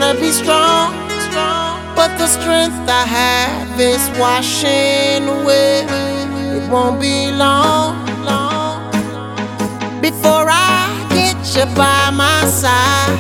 wanna be strong, but the strength I have is washing away. It won't be long before I get you by my side.